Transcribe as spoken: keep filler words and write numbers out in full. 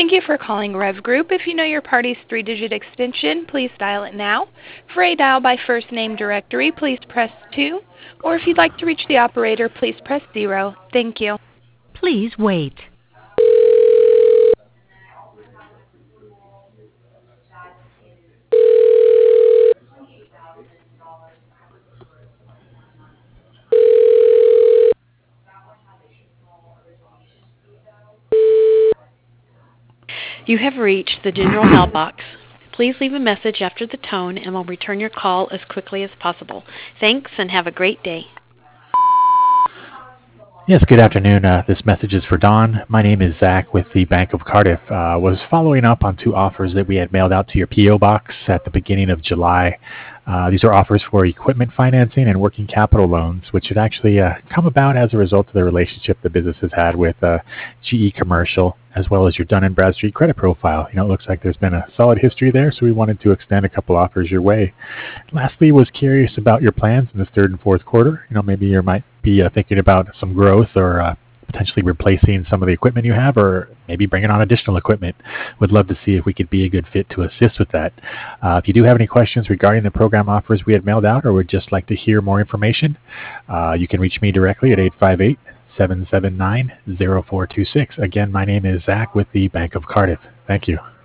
Thank you for calling Rev Group. If you know your party's three-digit extension, please dial it now. For a dial by first name directory, please press two. Or if you'd like to reach the operator, please press zero. Thank you. Please wait. You have reached the general mailbox. Please leave a message after the tone and we'll return your call as quickly as possible. Thanks and have a great day. Yes, good afternoon. Uh, this message is for Don. My name is Zach with the Bank of Cardiff. I uh, was following up on two offers that we had mailed out to your P O box at the beginning of July. Uh, these are offers for equipment financing and working capital loans, which had actually uh, come about as a result of the relationship the business has had with uh, G E Commercial, as well as your Dun and Bradstreet credit profile. You know, it looks like there's been a solid history there, so we wanted to extend a couple offers your way. Lastly, was curious about your plans in this third and fourth quarter. You know, maybe you might be uh, thinking about some growth or uh, potentially replacing some of the equipment you have, or maybe bringing on additional equipment. Would love to see if we could be a good fit to assist with that. Uh, if you do have any questions regarding the program offers we had mailed out, or would just like to hear more information, uh, you can reach me directly at eight five eight, seven seven nine, zero four two six. Again, my name is Zach with the Bank of Cardiff. Thank you.